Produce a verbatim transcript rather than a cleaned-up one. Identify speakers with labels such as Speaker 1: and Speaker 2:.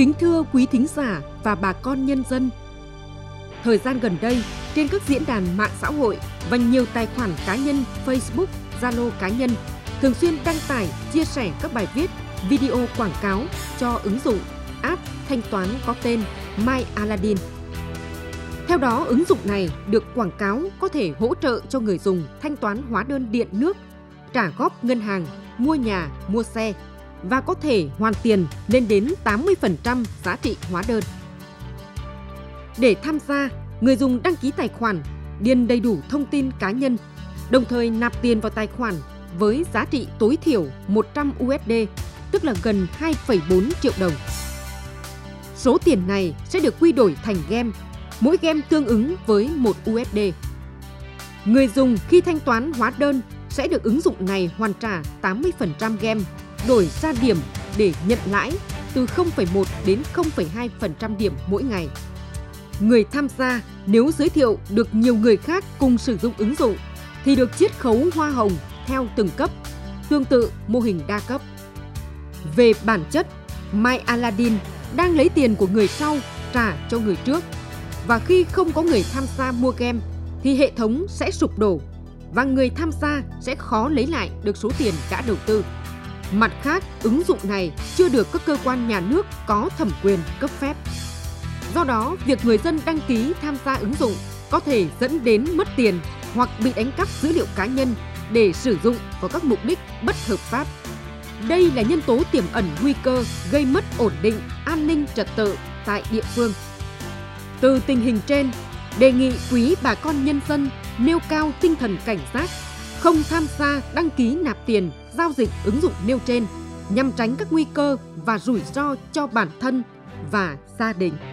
Speaker 1: Kính thưa quý thính giả và bà con nhân dân, thời gian gần đây, trên các diễn đàn mạng xã hội và nhiều tài khoản cá nhân Facebook, Zalo cá nhân thường xuyên đăng tải, chia sẻ các bài viết, video quảng cáo cho ứng dụng app thanh toán có tên MyAladdin. Theo đó, ứng dụng này được quảng cáo có thể hỗ trợ cho người dùng thanh toán hóa đơn điện nước, trả góp ngân hàng, mua nhà, mua xe và có thể hoàn tiền lên đến tám mươi phần trăm giá trị hóa đơn. Để tham gia, người dùng đăng ký tài khoản, điền đầy đủ thông tin cá nhân, đồng thời nạp tiền vào tài khoản với giá trị tối thiểu một trăm u ét đê, tức là gần hai phẩy bốn triệu đồng. Số tiền này sẽ được quy đổi thành game, mỗi game tương ứng với một u ét đê. Người dùng khi thanh toán hóa đơn sẽ được ứng dụng này hoàn trả tám mươi phần trăm game, đổi ra điểm để nhận lãi từ không phẩy một đến không phẩy hai phần trăm điểm mỗi ngày. Người tham gia nếu giới thiệu được nhiều người khác cùng sử dụng ứng dụng thì được chiết khấu hoa hồng theo từng cấp, tương tự mô hình đa cấp. Về bản chất, MyAladdin đang lấy tiền của người sau trả cho người trước, và khi không có người tham gia mua game thì hệ thống sẽ sụp đổ và người tham gia sẽ khó lấy lại được số tiền đã đầu tư. Mặt khác, ứng dụng này chưa được các cơ quan nhà nước có thẩm quyền cấp phép. Do đó, việc người dân đăng ký tham gia ứng dụng có thể dẫn đến mất tiền hoặc bị đánh cắp dữ liệu cá nhân để sử dụng vào các mục đích bất hợp pháp. Đây là nhân tố tiềm ẩn nguy cơ gây mất ổn định, an ninh trật tự tại địa phương. Từ tình hình trên, đề nghị quý bà con nhân dân nêu cao tinh thần cảnh giác, không tham gia đăng ký nạp tiền, giao dịch ứng dụng nêu trên nhằm tránh các nguy cơ và rủi ro cho bản thân và gia đình.